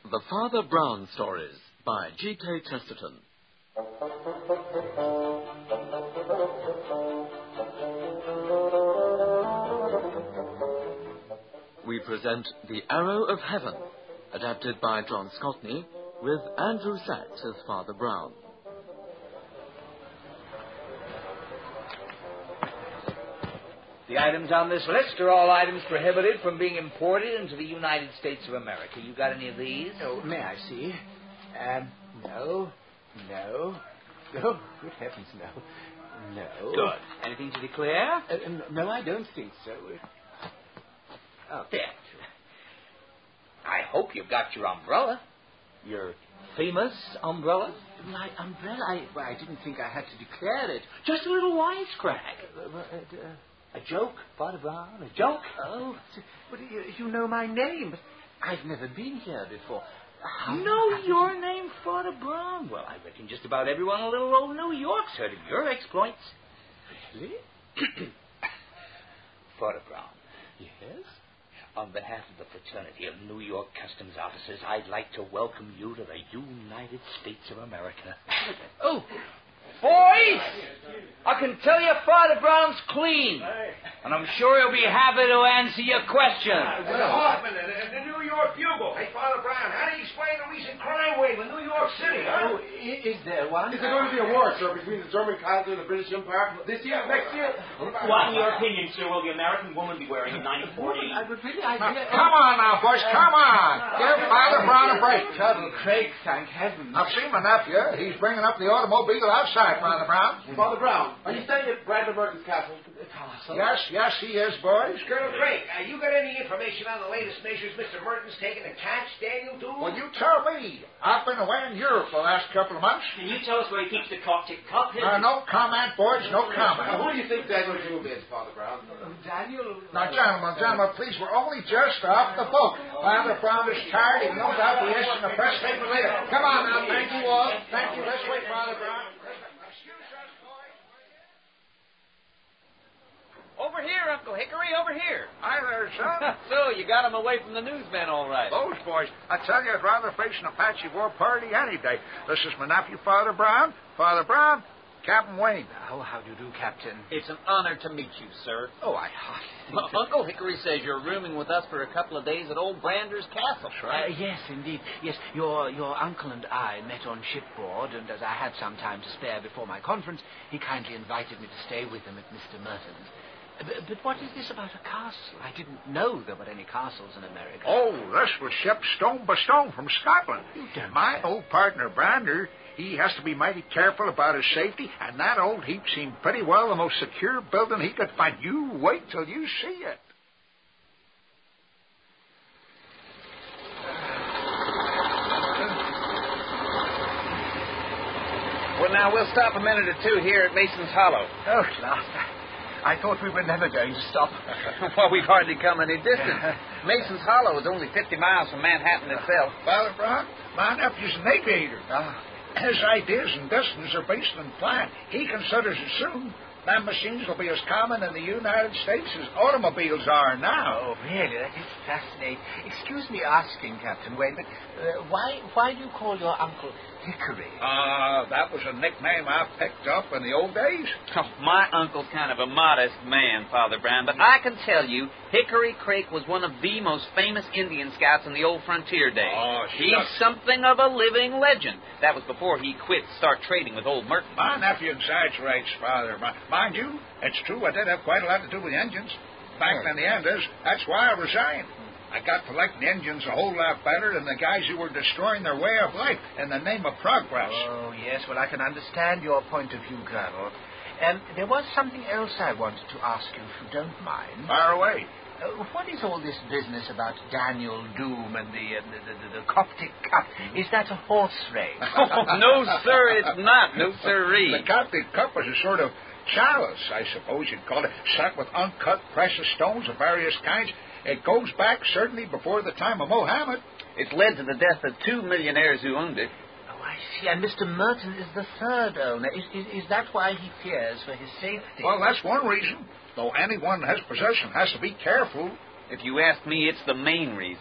The Father Brown Stories by G.K. Chesterton. We present The Arrow of Heaven, adapted by John Scotney, with Andrew Sachs as Father Brown. The items on this list are all items prohibited from being imported into the United States of America. You got any of these? Oh, may I see? No. Oh, good heavens, no. Good. Anything to declare? No, I don't think so. Oh, there. I hope you've got your umbrella. Your famous umbrella? My umbrella? I didn't think I had to declare it. Just a little wisecrack. A joke, Father Brown? A joke? Oh, but you know my name, but I've never been here before. Know your name, Father Brown? Well, I reckon just about everyone in little old New York's heard of your exploits. Really? Father Brown. Yes? On behalf of the fraternity of New York Customs Officers, I'd like to welcome you to the United States of America. Oh, boys! I can tell you Father Brown's clean. And I'm sure he'll be happy to answer your questions. Hoffman, the New York Bugle. Hey, Father Brown, how do you explain the recent crime wave in New York City, huh? Oh, is there one? Is there going to be a war, sir, between the German colony and the British Empire this year, next year? What, in your opinion, sir, will the American woman be wearing in 1940? Come on now, boys, come on. Give Father Brown a break. Colonel Craig, thank heaven. I've seen my nephew. He's bringing up the automobile outside, Father Brown. Father Brown, are you staying at Bradley Merton's castle? Yes, he is, boys. Colonel Craig, you got any information on the latest measures Mr. Merton's taken to catch Daniel Doom? Well, you tell me. I've been away in Europe the last couple of months. Can you tell us where he keeps the Coptic cup? No comment, boys, no comment. Who do you think Daniel Doom is, Father Brown? Daniel? Now, gentlemen, please, we're only just off the book. Father Brown is tired. He knows I'll be issuing a press statement later. Come on now, thank you all. Thank you. Let's wait, Father Brown. Over here, Uncle Hickory, over here. Hi there, son. So, you got him away from the newsmen all right. Those boys, I tell you, I'd rather face an Apache war party any day. This is my nephew, Father Brown. Father Brown, Captain Wayne. Oh, how do you do, Captain? It's an honor to meet you, sir. Oh, I hardly think Well, Uncle Hickory says you're rooming with us for a couple of days at old Brander's Castle. Yes, indeed. Yes, your uncle and I met on shipboard, and as I had some time to spare before my conference, he kindly invited me to stay with him at Mr. Merton's. But what is this about a castle? I didn't know there were any castles in America. Oh, this was shipped stone by stone from Scotland. You don't My say. old partner, Brander, he has to be mighty careful about his safety, and that old heap seemed pretty well the most secure building he could find. You wait till you see it. Well, now, we'll stop a minute or two here at Mason's Hollow. Oh, Clark, I thought we were never going to stop. Well, we've hardly come any distance. Mason's Hollow is only 50 miles from Manhattan itself. Father Brown, my nephew's an aviator. His ideas and distance are based on plan. He considers it soon. Them machines will be as common in the United States as automobiles are now. Oh, really? That is fascinating. Excuse me asking, Captain Wayne, but why do you call your uncle Hickory? That was a nickname I picked up in the old days. Oh, my uncle's kind of a modest man, Father Brown, but I can tell you, Hickory Craig was one of the most famous Indian scouts in the old frontier days. Oh, He's something of a living legend. That was before he quit to start trading with old Merton. My nephew exaggerates, Father. Mind you, it's true I did have quite a lot to do with engines. Fact in the end is, that's why I resigned. I got to like the engines a whole lot better than the guys who were destroying their way of life in the name of progress. Oh, yes, well, I can understand your point of view, Colonel. And there was something else I wanted to ask you, if you don't mind. Fire away. What is all this business about Daniel Doom and the Coptic Cup? Is that a horse race? Oh, no, sir, it's not. No, sirree. The Coptic Cup is a sort of chalice, I suppose you'd call it, set with uncut precious stones of various kinds. It goes back certainly before the time of Mohammed. It's led to the death of 2 millionaires who owned it. Oh, I see. And Mr. Merton is the third owner. Is that why he fears for his safety? Well, that's one reason. Though anyone in his possession has to be careful. If you ask me, it's the main reason.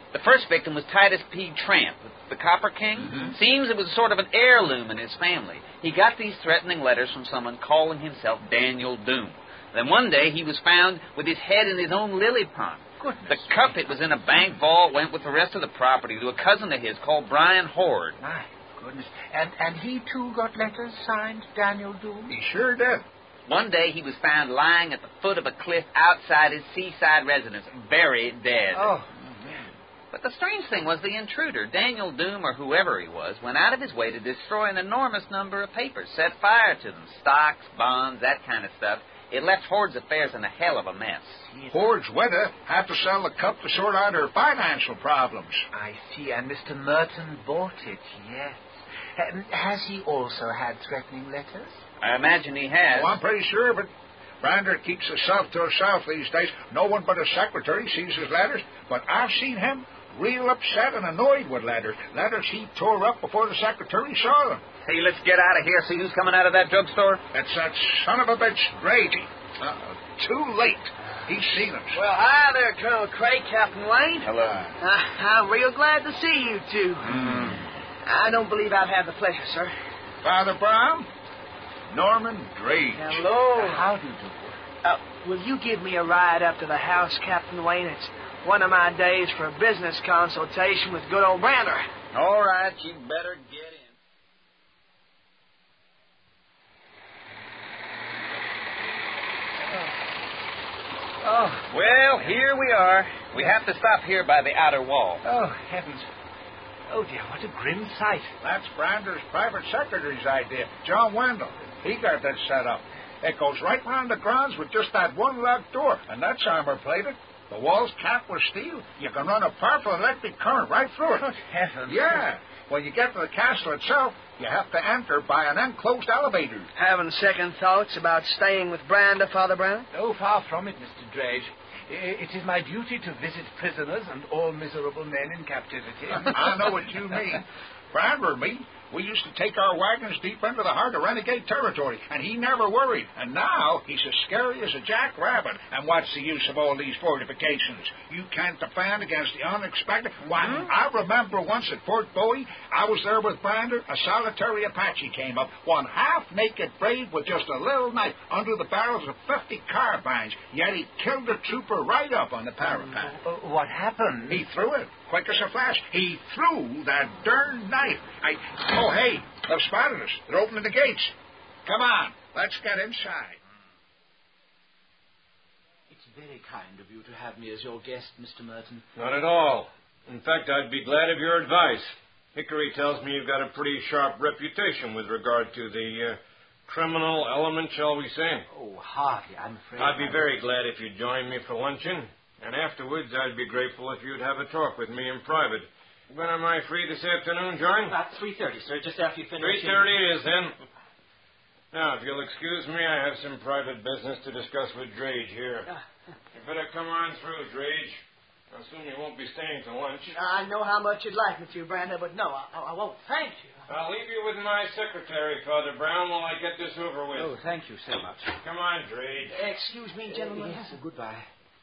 The first victim was Titus P. Tramp, the Copper King. Mm-hmm. Seems it was sort of an heirloom in his family. He got these threatening letters from someone calling himself Daniel Doom. Then one day he was found with his head in his own lily pond. Goodness. The cup, it was in a bank vault, went with the rest of the property to a cousin of his called Brian Horde. My goodness. And he, too, got letters signed Daniel Doom? He sure did. One day he was found lying at the foot of a cliff outside his seaside residence, very dead. Oh. But the strange thing was the intruder, Daniel Doom or whoever he was, went out of his way to destroy an enormous number of papers, set fire to them, stocks, bonds, that kind of stuff. It left Horde's affairs in a hell of a mess. Horde's widow had to sell the cup to sort out her financial problems. I see, and Mr. Merton bought it, yes. Has he also had threatening letters? I imagine he has. Oh, I'm pretty sure, but Brander keeps himself to himself these days. No one but his secretary sees his letters, but I've seen him real upset and annoyed with letters. Letters he tore up before the secretary saw them. Hey, let's get out of here. See who's coming out of that drugstore? It's that son of a bitch, Grady. Too late. He's seen us. Well, hi there, Colonel Craig, Captain Wayne. Hello. I'm real glad to see you two. I don't believe I've had the pleasure, sir. Father Brown, Norman Drage. Hello. How do you do? Will you give me a ride up to the house, Captain Wayne? It's one of my days for a business consultation with good old Brander. All right, you better get in. Oh. Well, here we are. We have to stop here by the outer wall. Oh, heavens. Oh, dear, what a grim sight. That's Brander's private secretary's idea, John Wendell. He got that set up. It goes right round the grounds with just that one locked door, and that's armor-plated. The walls capped with steel. You can run a powerful electric current right through it. Good heavens. Yeah. When you get to the castle itself, you have to enter by an enclosed elevator. Having second thoughts about staying with Brander, Father Brown? Oh, far from it, Mr. Drage. It is my duty to visit prisoners and all miserable men in captivity. I know what you mean. Brander and me, we used to take our wagons deep into the heart of renegade territory, and he never worried. And now he's as scary as a jackrabbit. And what's the use of all these fortifications? You can't defend against the unexpected. Why, I remember once at Fort Bowie, I was there with Brander. A solitary Apache came up, one half-naked brave with just a little knife under the barrels of 50 carbines. Yet he killed the trooper right up on the parapet. What happened? He threw it, quick as a flash. He threw that darn knife. Oh, hey, they've spotted us. They're opening the gates. Come on, let's get inside. It's very kind of you to have me as your guest, Mr. Merton. Not at all. In fact, I'd be glad of your advice. Hickory tells me you've got a pretty sharp reputation with regard to the criminal element, shall we say. Oh, hardly, I'm afraid. I'd be very glad if you'd join me for luncheon. And afterwards, I'd be grateful if you'd have a talk with me in private. When am I free this afternoon, John? About 3:30, sir, just after you finish. 3:30 it is, then. Now, if you'll excuse me, I have some private business to discuss with Drage here. You better come on through, Drage. I assume you won't be staying to lunch. I know how much you'd like me to, Brander, but no, I won't. Thank you. I'll leave you with my secretary, Father Brown, while I get this over with. Oh, thank you so much. Come on, Drage. Excuse me, gentlemen. Yes, goodbye.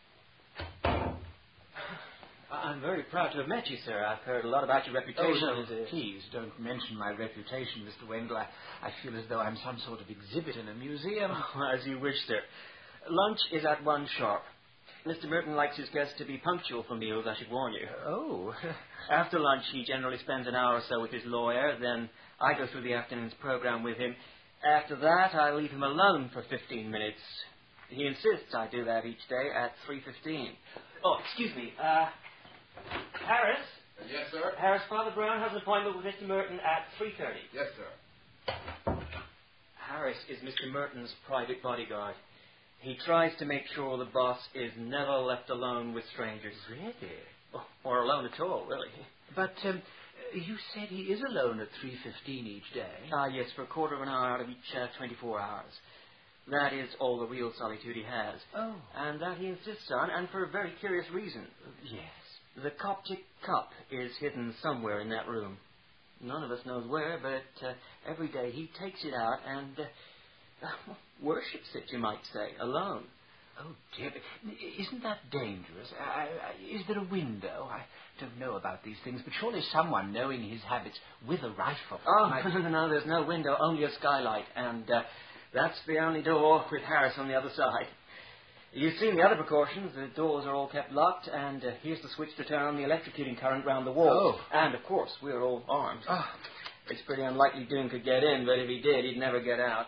I'm very proud to have met you, sir. I've heard a lot about your reputation. Please don't mention my reputation, Mr. Wendell. I feel as though I'm some sort of exhibit in a museum. As you wish, sir. Lunch is at 1 sharp. Mr. Merton likes his guests to be punctual for meals, I should warn you. Oh. After lunch, he generally spends an hour or so with his lawyer. Then I go through the afternoon's program with him. After that, I leave him alone for 15 minutes. He insists I do that each day at 3:15. Oh, excuse me. Harris? Yes, sir? Harris, Father Brown has an appointment with Mr. Merton at 3:30. Yes, sir. Harris is Mr. Merton's private bodyguard. He tries to make sure the boss is never left alone with strangers. Really? Or alone at all, really. But you said he is alone at 3:15 each day. Yes, for a quarter of an hour out of each 24 hours. That is all the real solitude he has. Oh. And that he insists on, and for a very curious reason. Yes. The Coptic cup is hidden somewhere in that room. None of us knows where, but every day he takes it out and worships it, you might say, alone. Oh, dear. Isn't that dangerous? Is there a window? I don't know about these things, but surely someone, knowing his habits, with a rifle... Oh, no, there's no window, only a skylight. And that's the only door with Harris on the other side. You've seen the other precautions. The doors are all kept locked, and here's the switch to turn on the electrocuting current round the wall. Oh. And, of course, we're all armed. Oh. It's pretty unlikely Doom could get in, but if he did, he'd never get out.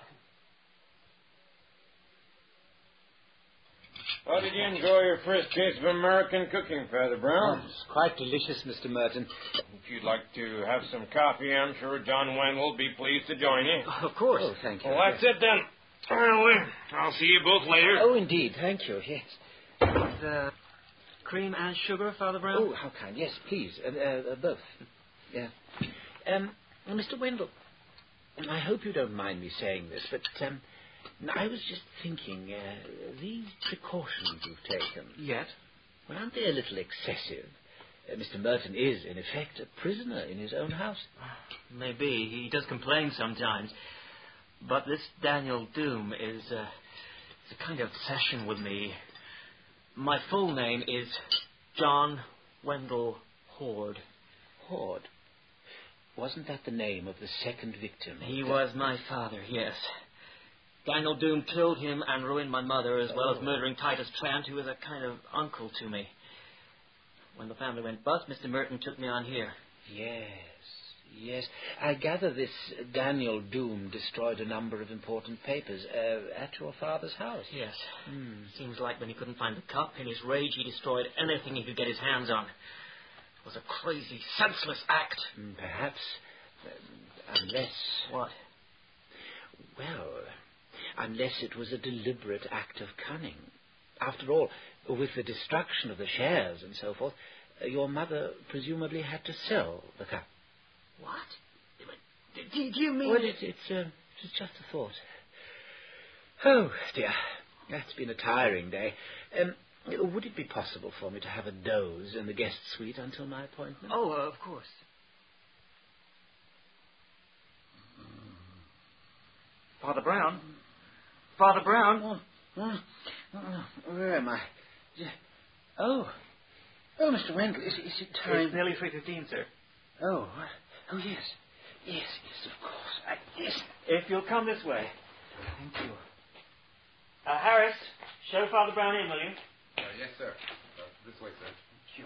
How did you enjoy your first case of American cooking, Father Brown? It's quite delicious, Mr. Merton. If you'd like to have some coffee, I'm sure John Wendell will be pleased to join you. Of course. Oh, thank you. Well, that's it then. Well, I'll see you both later. Oh, indeed. Thank you, yes. Cream and sugar, Father Brown? Oh, how kind. Yes, please. Both. Yeah. Mr. Wendell, I hope you don't mind me saying this, but I was just thinking, these precautions you've taken... Yes? Well, aren't they a little excessive? Mr. Merton is, in effect, a prisoner in his own house. Maybe. He does complain sometimes. But this Daniel Doom is a kind of obsession with me. My full name is John Wendell Horde. Horde? Wasn't that the name of the second victim? He was my father, yes. Daniel Doom killed him and ruined my mother, as well as murdering Titus Trant, who was a kind of uncle to me. When the family went bust, Mr. Merton took me on here. Yes. I gather this Daniel Doom destroyed a number of important papers at your father's house. Yes. Seems like when he couldn't find the cup, in his rage he destroyed anything he could get his hands on. It was a crazy, senseless act. Perhaps, unless... What? Well, unless it was a deliberate act of cunning. After all, with the destruction of the shares and so forth, your mother presumably had to sell the cup. What? Do you mean... Well, it's just a thought. Oh, dear. That's been a tiring day. Would it be possible for me to have a doze in the guest suite until my appointment? Oh, of course. Father Brown? Father Brown? Where am I? Oh, Mr. Wendell, is it time? It's nearly 3:15, sir. Oh, yes. Yes, of course. Yes. If you'll come this way. Thank you. Harris, show Father Brown in, will you? Yes, sir. This way, sir.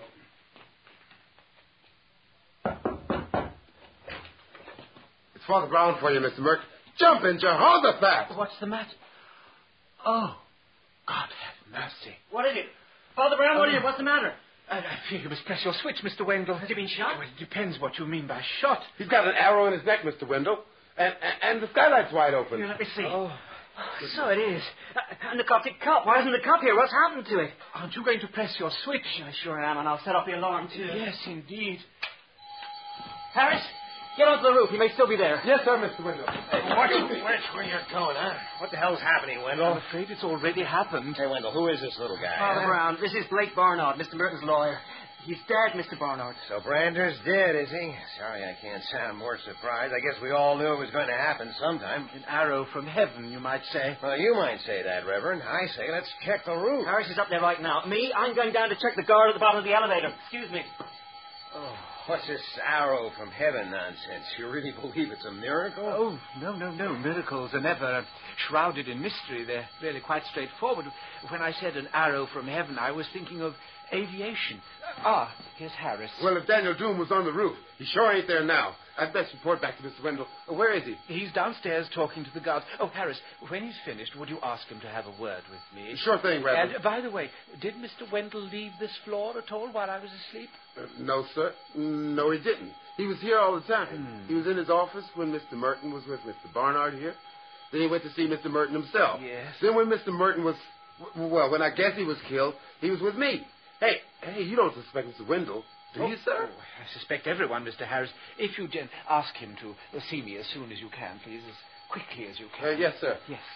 It's Father Brown for you, Mr. Merck. Jump in, Jehoshaphat! What's the matter? Oh, God have mercy. What is it? Father Brown, what is it? What's the matter? I fear you must press your switch, Mr. Wendell. Has he been shot? Well, it depends what you mean by shot. He's got an arrow in his neck, Mr. Wendell. And the skylight's wide open. Here, let me see. Oh, so it is. And the Coptic cup. Why isn't the cup here? What's happened to it? aren't you going to press your switch? I sure am, and I'll set off the alarm, too. Yes, indeed. Harris, get onto the roof. He may still be there. Yes, sir, Mr. Wendell. Watch where you're going, huh? What the hell's happening, Wendell? I'm afraid it's already happened. Hey, Wendell, who is this little guy? Father Brown, this is Blake Barnard, Mr. Merton's lawyer. He's dead, Mr. Barnard. So Brander's dead, is he? Sorry I can't sound more surprised. I guess we all knew it was going to happen sometime. An arrow from heaven, you might say. Well, you might say that, Reverend. I say let's check the roof. Harris is up there right now. Me, I'm going down to check the guard at the bottom of the elevator. Excuse me. Oh, what's this arrow from heaven nonsense? You really believe it's a miracle? Oh, no. Miracles are never shrouded in mystery. They're really quite straightforward. When I said an arrow from heaven, I was thinking of aviation. Here's Harris. Well, if Daniel Doom was on the roof, he sure ain't there now. I'd best report back to Mr. Wendell. Where is he? He's downstairs talking to the guards. Oh, Harris, when he's finished, would you ask him to have a word with me? Sure thing, Reverend. And, by the way, did Mr. Wendell leave this floor at all while I was asleep? No, sir. No, he didn't. He was here all the time. He was in his office when Mr. Merton was with Mr. Barnard here. Then he went to see Mr. Merton himself. Yes. Then when Mr. Merton was... Well, when I guess he was killed, he was with me. Hey, you don't suspect Mr. Wendell, do you, sir? Oh, I suspect everyone, Mr. Harris. If you ask him to see me as soon as you can, please, as quickly as you can. Yes, sir. Yes.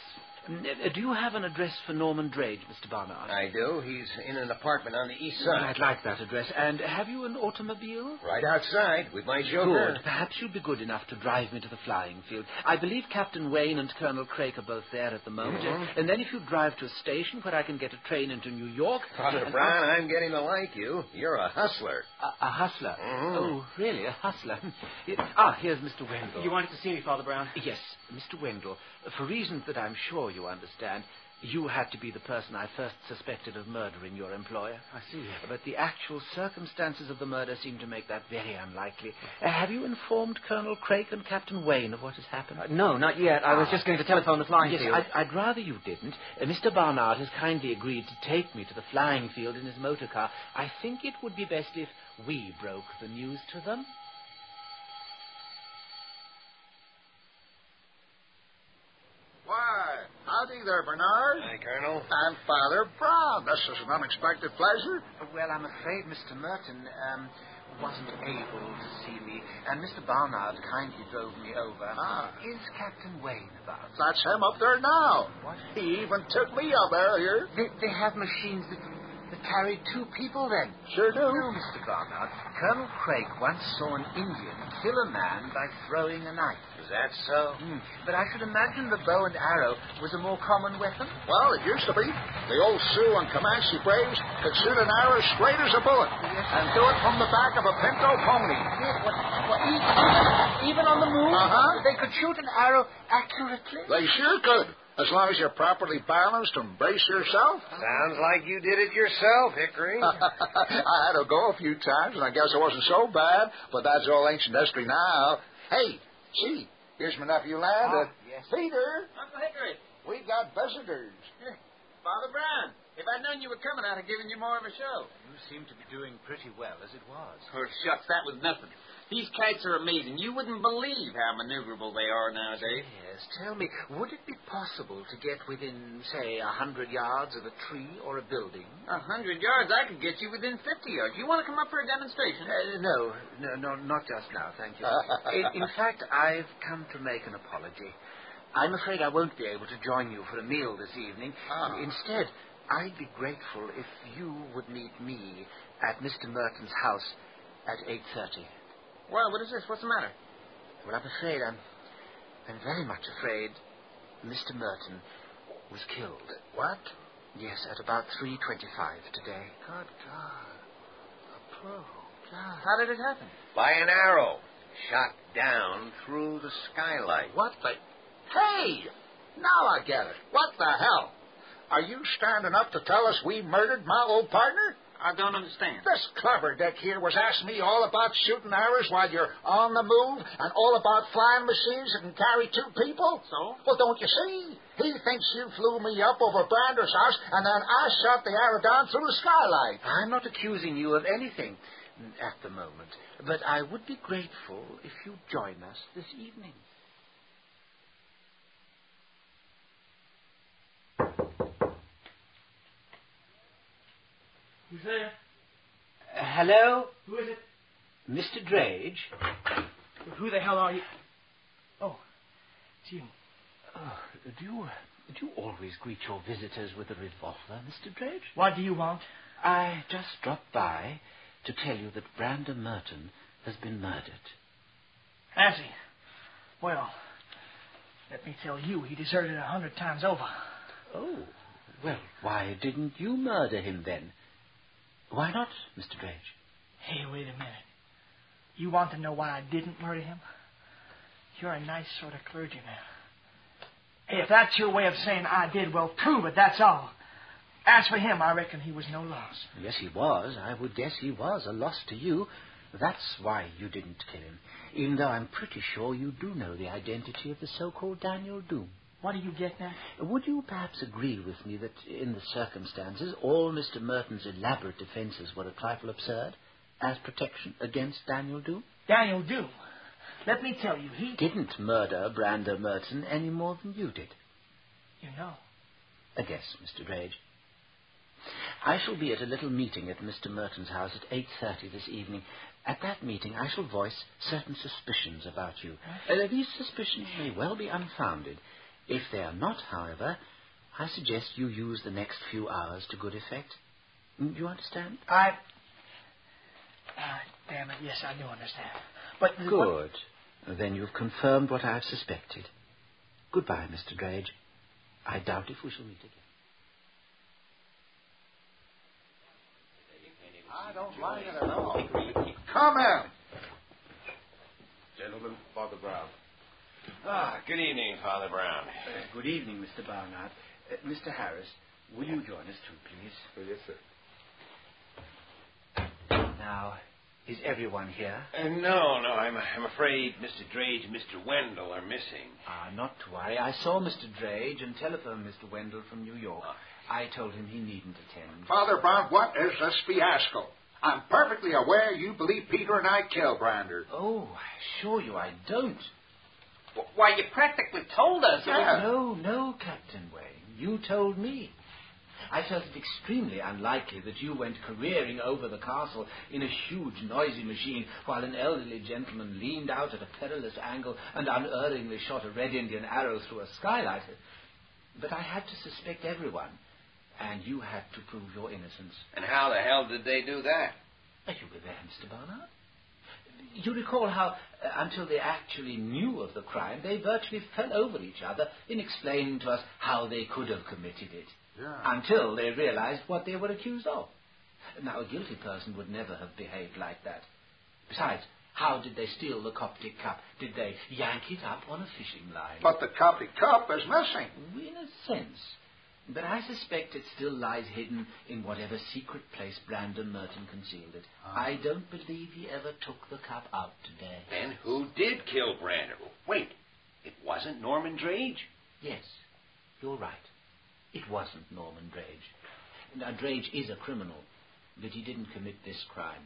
Do you have an address for Norman Drage, Mr. Barnard? I do. He's in an apartment on the east side. I'd like that address. And have you an automobile? Right outside with my chauffeur. Good. Perhaps you'd be good enough to drive me to the flying field. I believe Captain Wayne and Colonel Craik are both there at the moment. Mm-hmm. And then if you drive to a station where I can get a train into New York... Father Brown, I'm getting to like you. You're a hustler. A hustler? Mm-hmm. Oh, really? A hustler? Here's Mr. Wendell. You wanted to see me, Father Brown? Yes, Mr. Wendell. For reasons that I'm sure you understand, you had to be the person I first suspected of murdering your employer. I see. But the actual circumstances of the murder seem to make that very unlikely. Have you informed Colonel Craik and Captain Wayne of what has happened? No, not yet. I was just going to telephone the flying field. Yes, I'd rather you didn't. Mr. Barnard has kindly agreed to take me to the flying field in his motor car. I think it would be best if we broke the news to them. Why, howdy there, Bernard. Hi, Colonel. And Father Brown. This is an unexpected pleasure. Well, I'm afraid Mr. Merton wasn't able to see me, and Mr. Barnard kindly drove me over. Is Captain Wayne about? That's him up there now. What? He even took me up earlier. They have machines that carry two people, then? Sure do. No, Mr. Barnard. Colonel Craik once saw an Indian kill a man by throwing a knife. Is that so? But I should imagine the bow and arrow was a more common weapon. Well, it used to be. The old Sioux and Comanche braves could shoot an arrow straight as a bullet and do it from the back of a pinto pony. Yes, even on the move? They could shoot an arrow accurately? They sure could, as long as you're properly balanced and brace yourself. Sounds like you did it yourself, Hickory. I had to go a few times, and I guess it wasn't so bad, but that's all ancient history now. Hey, see, here's my nephew Land. Yes. Peter, Uncle Hickory. we got visitors. Father Brown. If I'd known you were coming, I'd have given you more of a show. You seem to be doing pretty well as it was. Oh, shucks, that was nothing. These kites are amazing. You wouldn't believe how maneuverable they are nowadays. Yes, tell me, would it be possible to get within, say, 100 yards of a tree or a building? 100 yards, I could get you within 50 yards. You want to come up for a demonstration? No, not just now, thank you. In fact, I've come to make an apology. I'm afraid I won't be able to join you for a meal this evening. Instead, I'd be grateful if you would meet me at Mr. Merton's house at 8:30. Well, what is this? What's the matter? Well, I'm afraid, I'm very much afraid Mr. Merton was killed. What? Yes, at about 3:25 today. Good God. Oh, God. How did it happen? By an arrow. Shot down through the skylight. What the... Hey! Now I get it. What the hell? Are you standing up to tell us we murdered my old partner? I don't understand. This clever dick here was asking me all about shooting arrows while you're on the move and all about flying machines that can carry two people. So? Well, don't you see? He thinks you flew me up over Brander's house and then I shot the arrow down through the skylight. I'm not accusing you of anything at the moment, but I would be grateful if you'd join us this evening. Who's there? Hello? Who is it? Mr. Drage? Who the hell are you? Oh, it's you. Oh, do you always greet your visitors with a revolver, Mr. Drage? What do you want? I just dropped by to tell you that Brander Merton has been murdered. Has he? Well, let me tell you, he deserted 100 times over. Oh, well, why didn't you murder him then? Why not, Mr. Drage? Hey, wait a minute. You want to know why I didn't murder him? You're a nice sort of clergyman. Hey, if that's your way of saying I did, well, prove it, that's all. As for him, I reckon he was no loss. Yes, he was. I would guess he was a loss to you. That's why you didn't kill him, even though I'm pretty sure you do know the identity of the so-called Daniel Doom. What do you get now? Would you perhaps agree with me that, in the circumstances, all Mr. Merton's elaborate defenses were a trifle absurd, as protection against Daniel Doom? Daniel Doom? Let me tell you, he didn't murder Brander Merton any more than you did. You know. A guess, Mr. Drage. I shall be at a little meeting at Mr. Merton's house at 8:30 this evening. At that meeting, I shall voice certain suspicions about you. These suspicions may well be unfounded. If they are not, however, I suggest you use the next few hours to good effect. Do you understand? Damn it, yes, I do understand. But... Good. Then you've confirmed what I've suspected. Goodbye, Mr. Drage. I doubt if we shall meet again. I don't like it at all. Come in. Gentlemen, Father Brown. Good evening, Father Brown. Good evening, Mr. Barnard. Mr. Harris, will you join us too, please? Oh, yes, sir. Now, is everyone here? No. I'm afraid Mr. Drage and Mr. Wendell are missing. Not to worry. I saw Mr. Drage and telephoned Mr. Wendell from New York. I told him he needn't attend. Father Brown, what is this fiasco? I'm perfectly aware you believe Peter and I killed Brander. Oh, I assure you I don't. Why, you practically told us. Yeah. No, Captain Wayne. You told me. I felt it extremely unlikely that you went careering over the castle in a huge, noisy machine while an elderly gentleman leaned out at a perilous angle and unerringly shot a red Indian arrow through a skylight. But I had to suspect everyone, and you had to prove your innocence. And how the hell did they do that? You were there, Mr. Barnard. You recall how, until they actually knew of the crime, they virtually fell over each other in explaining to us how they could have committed it. Yeah. Until they realized what they were accused of. Now, a guilty person would never have behaved like that. Besides, how did they steal the Coptic cup? Did they yank it up on a fishing line? But the Coptic cup is missing. In a sense. But I suspect it still lies hidden in whatever secret place Brandon Merton concealed it. I don't believe he ever took the cup out today. Then who did kill Brander? Wait, it wasn't Norman Drage? Yes, you're right. It wasn't Norman Drage. Now, Drage is a criminal, but he didn't commit this crime.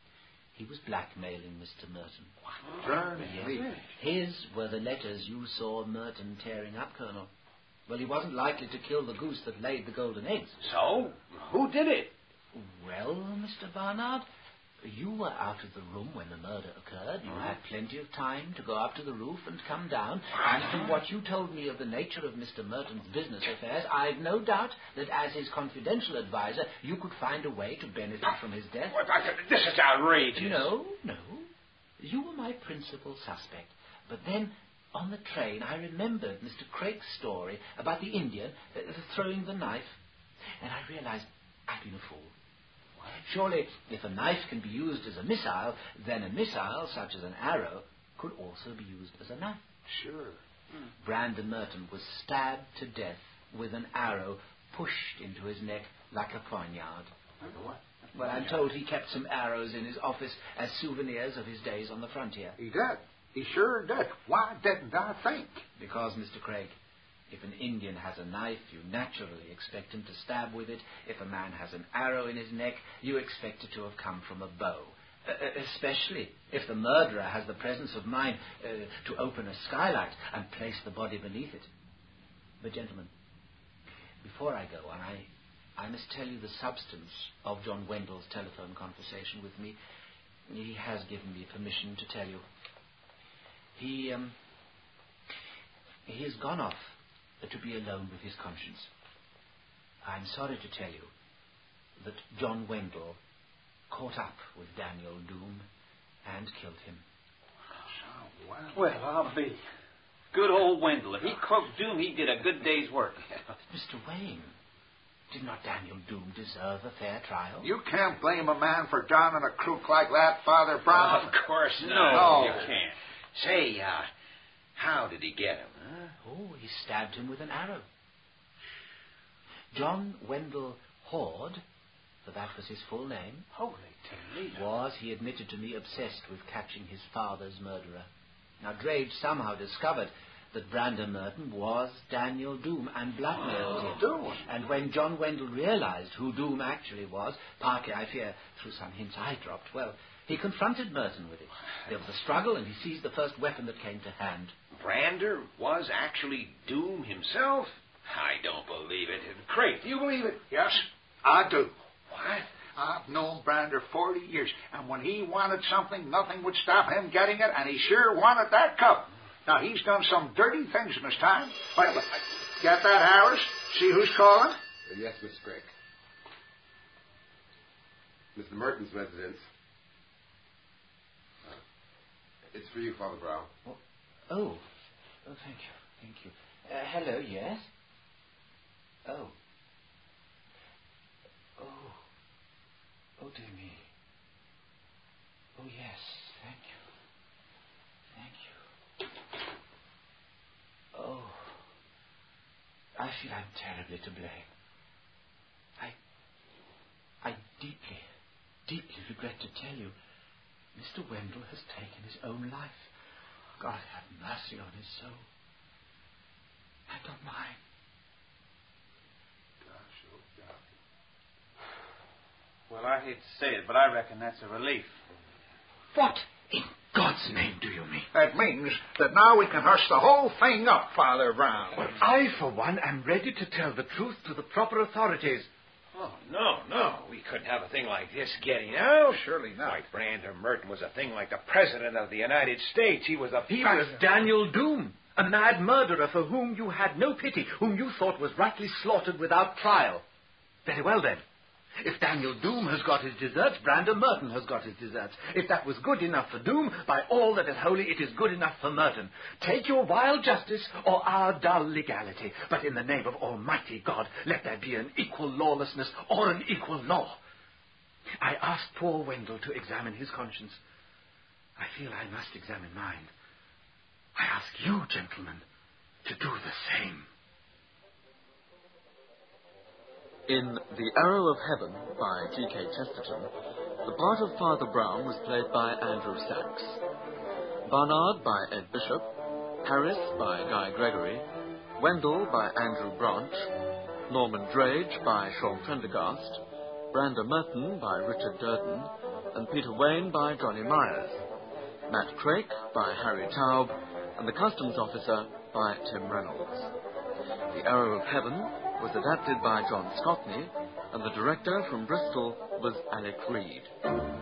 He was blackmailing Mr. Merton. Yes. His were the letters you saw Merton tearing up, Colonel. Well, he wasn't likely to kill the goose that laid the golden eggs. So, who did it? Well, Mr. Barnard, you were out of the room when the murder occurred. You had plenty of time to go up to the roof and come down. And from what you told me of the nature of Mr. Merton's business affairs, I've no doubt that as his confidential advisor, you could find a way to benefit from his death. This is outrageous. No. You were my principal suspect. But then, on the train, I remembered Mr. Craig's story about the Indian throwing the knife. And I realized I'd been a fool. Surely, if a knife can be used as a missile, then a missile, such as an arrow, could also be used as a knife. Sure. Brandon Merton was stabbed to death with an arrow pushed into his neck like a poignard. What? Well, I'm told he kept some arrows in his office as souvenirs of his days on the frontier. He did. He sure did. Why didn't I think? Because, Mr. Craig, if an Indian has a knife, you naturally expect him to stab with it. If a man has an arrow in his neck, you expect it to have come from a bow. Especially if the murderer has the presence of mind to open a skylight and place the body beneath it. But, gentlemen, before I go on, I must tell you the substance of John Wendell's telephone conversation with me. He has given me permission to tell you. He has gone off to be alone with his conscience. I'm sorry to tell you that John Wendell caught up with Daniel Doom and killed him. Well, I'll be. Good old Wendell. If he croaked Doom, he did a good day's work. Mr. Wayne, did not Daniel Doom deserve a fair trial? You can't blame a man for donning a crook like that, Father Brown. Of course not. No. You can't. Say, how did he get him, huh? Oh, he stabbed him with an arrow. John Wendell Horde, for that was his full name, Holy Toledo. was, he admitted to me, obsessed with catching his father's murderer. Now, Drage somehow discovered that Brandon Merton was Daniel Doom and blackmailed him. Doom. And when John Wendell realized who Doom actually was, partly, I fear, through some hints I dropped, well, he confronted Merton with it. There was a struggle, and he seized the first weapon that came to hand. Brander was actually Doom himself? I don't believe it. Craig, do you believe it? Yes, I do. What? I've known Brander 40 years, and when he wanted something, nothing would stop him getting it, and he sure wanted that cup. Now, he's done some dirty things in his time. Well, get that, Harris? See who's calling? Yes, Miss Craig. Mr. Merton's residence. It's for you, Father Brown. Oh, thank you. Thank you. Hello, yes? Oh. Oh, dear me. Oh, yes, thank you. Thank you. Oh, I feel I'm terribly to blame. I deeply, deeply regret to tell you, Mr. Wendell has taken his own life. God have mercy on his soul. And on mine. Gosh, oh, God. Well, I hate to say it, but I reckon that's a relief. What in God's name do you mean? That means that now we can hush the whole thing up, Father Brown. Well, I, for one, am ready to tell the truth to the proper authorities. Oh, no. We couldn't have a thing like this getting out. Surely not. Why, Brander Merton was a thing like the President of the United States. He was Daniel Doom, a mad murderer for whom you had no pity, whom you thought was rightly slaughtered without trial. Very well, then. If Daniel Doom has got his deserts, Brander Merton has got his deserts. If that was good enough for Doom, by all that is holy, it is good enough for Merton. Take your vile justice or our dull legality, but in the name of Almighty God, let there be an equal lawlessness or an equal law. I asked poor Wendell to examine his conscience. I feel I must examine mine. I ask you, gentlemen, to do the same. In The Arrow of Heaven by G.K. Chesterton, the part of Father Brown was played by Andrew Sachs, Barnard by Ed Bishop, Harris by Guy Gregory, Wendell by Andrew Branch, Norman Drage by Sean Prendergast, Brander Merton by Richard Durden, and Peter Wayne by Johnny Myers, Matt Craik by Harry Taub, and the Customs Officer by Tim Reynolds. The Arrow of Heaven was adapted by John Scotney, and the director from Bristol was Alec Reed.